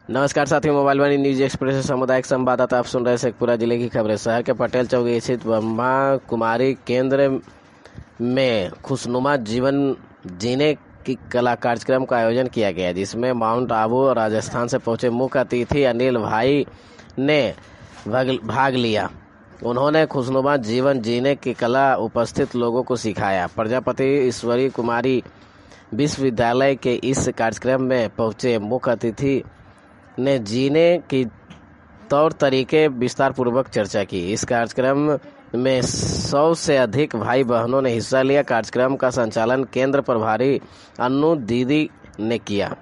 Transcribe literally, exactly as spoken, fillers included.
नमस्कार साथियों, मोबाइल वाणी news express से सामुदायिक संवाददाता आप सुन रहे शेखपुरा जिले की खबरें। शहर के पटेल चौक स्थित ब्रह्मा कुमारी केंद्र में खुशनुमा जीवन जीने की कला कार्यक्रम का आयोजन किया गया, जिसमें माउंट आबू और राजस्थान से पहुंचे मुख्य अतिथि अनिल भाई ने भाग लिया। उन्होंने खुशनुमा जीवन जीने की कला उपस्थित लोगों को सिखाया। प्रजापति ईश्वरी कुमारी विश्वविद्यालय के इस कार्यक्रम में पहुंचे मुख्य अतिथि ने जीने की तौर तरीके विस्तार पूर्वक चर्चा की। इस कार्यक्रम में सौ से अधिक भाई बहनों ने हिस्सा लिया। कार्यक्रम का संचालन केंद्र प्रभारी अन्नू दीदी ने किया।